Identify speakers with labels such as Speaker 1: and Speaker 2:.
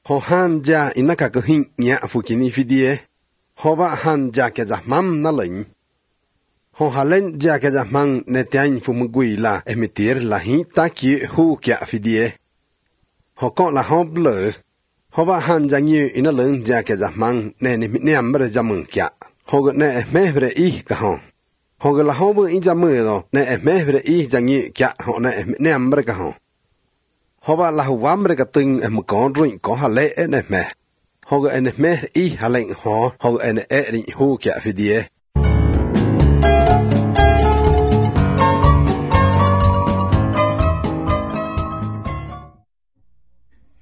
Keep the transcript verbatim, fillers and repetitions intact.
Speaker 1: Ho hanja inaka ko hin nya fukini fidie. Ho ba hanja ke zahmam na lệnh. Ho halen ja ke zahmang netian fumugui la emitir la hi ta ki hu kya fidie. Ho ko la ho bleu. Ho ba hanja nyu ina leng ja ke zahmang ne ni ne ambre jamung kya. Ho go ne me vre I ka ho. Ho go la ho bu in jamu do ne me vre I jangi kya ho ne ne ambre ka ho. Ho ba la wamre ka ting em ko rin ko hale ene me. Ho go ene me I halen ho ho ene e rin hu kya fidie.